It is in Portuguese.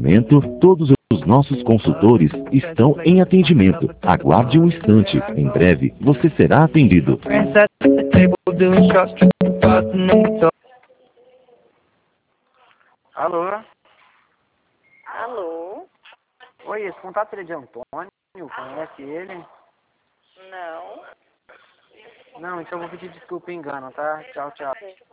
momento, todos os nossos consultores estão em atendimento. Aguarde um instante. Em breve, você será atendido. Alô? Alô? Oi, esse contato é de Antônio? Conhece ele? Não. Não, então eu vou pedir desculpa, engano, tá? Tchau, tchau.